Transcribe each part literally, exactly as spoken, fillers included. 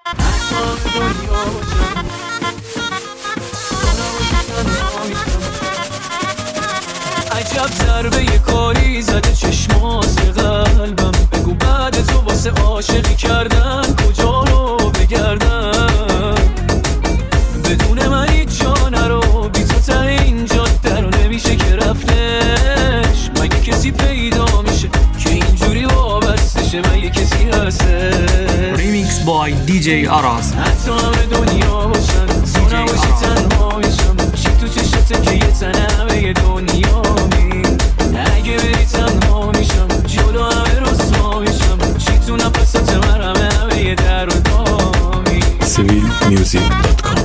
عجب ضربه یه کاری زده چشماز قلبم. بگو بعد تو واسه عاشقی کردن کجا رو بگردم؟ بدون من هیچ جا نرو، بی تو ته این جاده رو نمیشه که رفتش. مگه کسی پیدا میشه که اینجوری وابسته شه؟ مگه کسی هسته؟ ریمیکس بای دی جی آراز. حتی همه دنیا باشن تو نباشی تنها میشم. چی تو چشته که یه تنه همه دنیا می؟ اگه بری تنها میشم، جلو همه رسوا میشم. چی تو نفست من همه همه در و دامی. سویل میوزیک دات کام.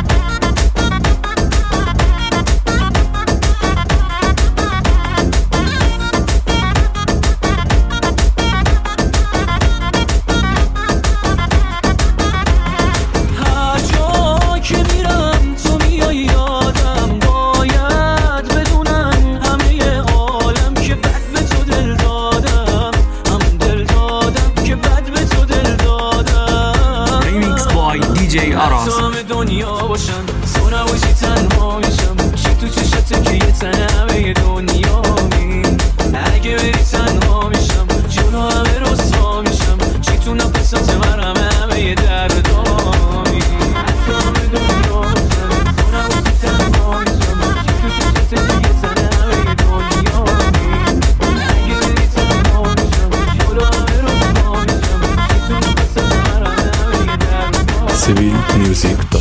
همه دنیا باشن تو نباشی تنها میشم. چی تو چشته که یه تنه همه دنیا می؟ اگه بری تنها میشم، جلو همه رسوا میشم. چی تو نفست من همه همه دردامی. حتی همه دنیا باشن تو نباشی تنها میشم. چی تو چشته که یه تنه همه دنیا می؟ اگه بری تنها میشم، جلو همه رسوا میشم. چی تو نفست من همه همه دردامی. سویل میوزیک دات کام.